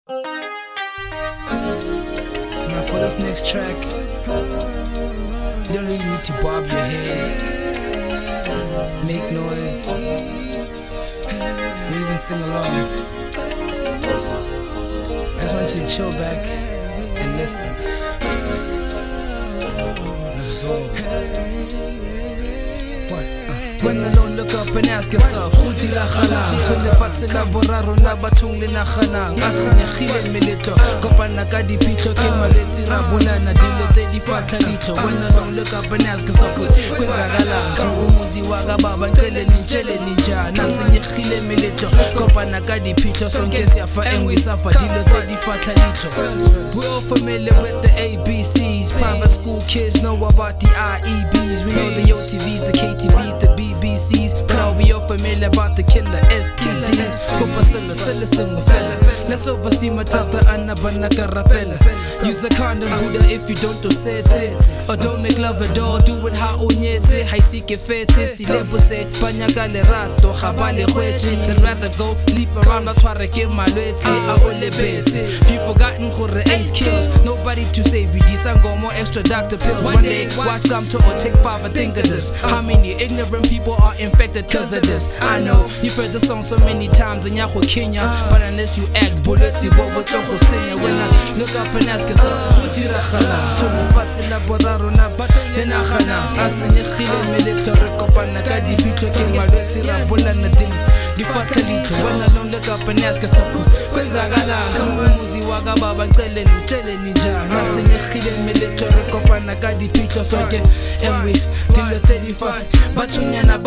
Now for this next track, you don't really need to bob your head, make noise, or even sing along. I just want you to chill back and listen and absorb. When alone, look up and ask yourself, who did I khalang? To le fatshe la boraro na bathong le naganang. A senyegile meleto kopana ka dipitlo ke maletsi ra bolana dilo tse di fatla litlo. When alone, look up and ask yourself, kwenzakalani? To umuzi wa ka baba ngicele nintshele ninjani. A senyegile meleto kopana ka dipitlo sonke siyafa engwisafa dilo tse di fatla litlo. We're all familiar with the ABCs. Private school kids know about the IEBs. We know the OTVs, the KTVs, the BBCs, but are we all familiar about the killer STDs? Let's oversee matata anabana karapela. Use a condom, Buddha, if you don't do say it. Or don't make love at all, do it how unyetse. Hai sike fete, si lebo se Panyaka le rato, habale hweche. They'd rather go sleep around, not tware ke malwetse. Aole bete, you've forgotten gore ace kills. Nobody to save you, these go more extra doctor pills. One day, watch come to or take 5 and think of this. How many ignorant people are infected cause of this? I know you've heard the song so many times in Yahoo Kenya, but unless you act bullets, you won't sing it. When I look up and ask yourself, who did I khala? Tomo fatsi la boraro na le nagana. A senyegile meleto re kopana ka dipitlo ke malwetse ra bolana di fatla litlo. When I don't look up and ask yourself, kwenzakalani? To umuzi wa ka baba ngicele nintshele ninjani. A senyegile meleto re kopana ka dipitlo sonke engwe dilo tse di fa bathunyana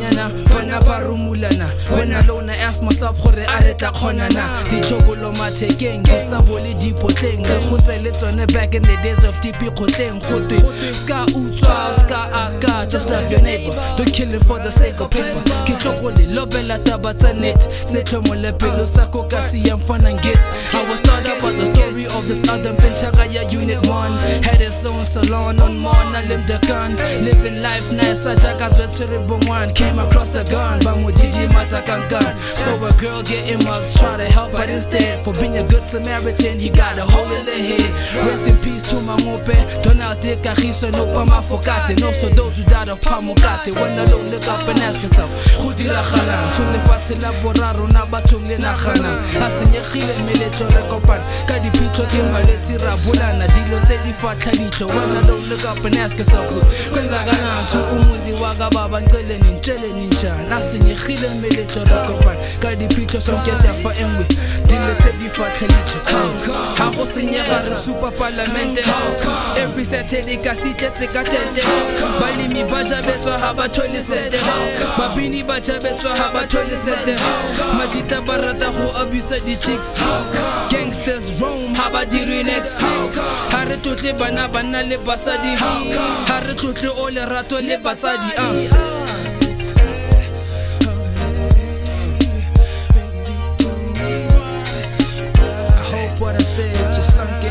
bana ba rumulana. When alone I ask myself gore a re tla khona na ditlhobolo mathekeng di sa bole dipotleng re khotse le tsone back in the days of tipi khotleng khotwe ska utswa ska aka. Just love your neighbor, don't kill him for the sake of paper. Ke tlogole lobela taba tsa net se tlhomo le pelo sa ko ka si yang fana get. I was taught about the story of this other Benchaka ya Unit 1. Had his own salon on Mona Limdakan, living life nice. Ajaka zwetsere bongwan, came across the gun ba modidi matakankan. So a girl getting mugged, try to help, but instead for being a good Samaritan he got a hole in the head. Rest in peace to my mope. Donald de Kagiso no pama fokate. No so those who died of pamukate. When I don't look up and ask yourself, who did I khalang? To le fatshe la boraro na bathong le nagana. A senyegile meleto re kopan ka dipitlo ke maletsi ra bolana dilo tse di fatla litlo. When I don't look up and ask yourself, kwenzakalani? To umuzi wa ka baba ngicele nintshele ninjani. A senyegile meleto re kopan ka dipitlo sonke siyafa engwe dilo tse di fatla litlo. Ha go senyega re super parlamente. Every Saturday ka sitletse ka tente. Balimi ba jabetswa ha ba thole sete. Babini ba jabetswa ha ba thole sete. Majita ba rata go abuse di chicks. Gangsters roam ha ba dire next. Ha re tlotle bana le basadi. Ha re tlotle o le rato le batsadi. What I said just sunk